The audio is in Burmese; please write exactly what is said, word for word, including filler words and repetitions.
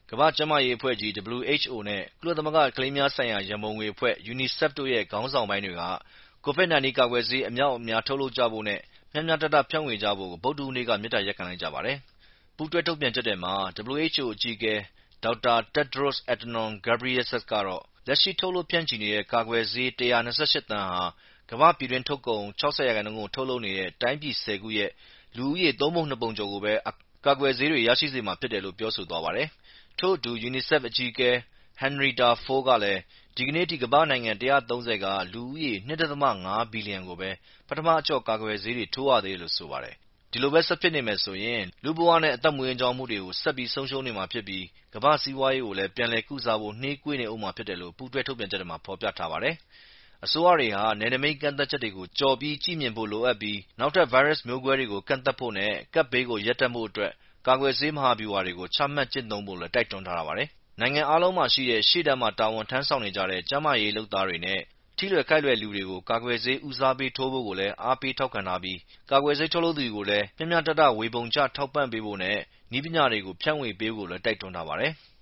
ကမ္ဘာ့ကျန်းမာရေးအဖွဲ့ကြီး W H O နဲ့ ကုလသမဂ္ဂကလေးများဆိုင်ရာရန်ပုံငွေအဖွဲ့ UNICEF တို့ရဲ့ခေါင်းဆောင်ပိုင်းတွေက ကိုဗစ် ၁၉ ကာကွယ်ဆေးအမြောက်အများထုတ်လုပ်ကြဖို့နဲ့ မျှမျှတတဖြန့်ဝေကြဖို့ ဗုဒ္ဓဟူးနေ့က မေတ္တာရပ်ခံလိုက်ကြပါတယ်။ ပူးတွဲထုတ်ပြန်ချက်ထဲမှာ W H O အကြီးအကဲ Doctor Tedros Adhanom Ghebreyesus ကတော့ လက်ရှိထုတ်လုပ်ဖြန့်ချီနေတဲ့ ကာကွယ်ဆေး ၁၂၈ သန်းဟာ ကမ္ဘာ့ပြည်တွင်းထုတ်ကုန် ၆၀ ရာခိုင်နှုန်းကိုထုတ်လုပ်နေတဲ့ တိုင်းပြည် ၁၀ ခုရဲ့ လူဦးရေ သုံးပုံနှစ်ပုံကျော်ကိုပဲ ကာကွယ်ဆေးတွေရရှိစေမှာဖြစ်တယ်လို့ပြောဆိုသွားပါတယ်။ ထို့အတူ UNICEF အကြီးအကဲ Henrietta Fore ကလည်း ဒီကနေ့အထိ ကမ္ဘာ့နိုင်ငံ ၁၃၀ က လူဦးရေ ၂.၅ ဘီလီယံကိုပဲ ပထမအကျော့ကာကွယ်ဆေးတွေထိုးရသေးတယ်လို့ဆိုပါတယ်။ ဒီလိုပဲဆက်ဖြစ်နေမယ်ဆိုရင် လူ့ဘဝနဲ့အသက်မွေးဝမ်းကြောင်းမှုတွေကို ဆက်ပြီးဆုံးရှုံးနေမှာဖြစ်ပြီး ကမ္ဘာ့စီးပွားရေးကိုလည်း ပြန်လည်ကုစားဖို့ နှေးကွေးနေဦးမှာဖြစ်တယ်လို့ ပူးတွဲထုတ်ပြန်ချက်ထဲမှာဖော်ပြထားပါတယ်။ အစိုးရတွေဟာ နယ်နိမိတ်ကန့်သတ်ချက်တွေကိုကျော်ပြီးကြည့်မြင်ဖို့လိုအပ်ပြီး နောက်ထပ် ဗိုင်းရပ်စ်မျိုးကွဲတွေကိုကန့်သတ်ဖို့နဲ့ ကပ်ဘေးကိုရပ်တန့်ဖို့အတွက် ကာကွယ်ဆေးမဟာဗျူဟာတွေကို ချမှတ်ကျင့်သုံးဖို့လည်း တိုက်တွန်းထားပါတယ်။ နိုင်ငံအားလုံးမှာရှိတဲ့ ရှေ့တန်းမှာတာဝန်ထမ်းဆောင်နေကြတဲ့ ကျန်းမာရေးလုပ်သားတွေနဲ့ ထိလွယ်ခိုက်လွယ်လူတွေကို ကာကွယ်ဆေးဦးစားပေးထိုးဖို့ကိုလည်း အားပေးထောက်ခံထားပြီး ကာကွယ်ဆေးထုတ်လုပ်သူတွေကိုလည်း မျှမျှတတဝေပုံကျထောက်ပံ့ပေးဖို့နဲ့ နည်းပညာတွေကိုဖြန့်ဝေပေးဖို့လည်း တိုက်တွန်းထားပါတယ်။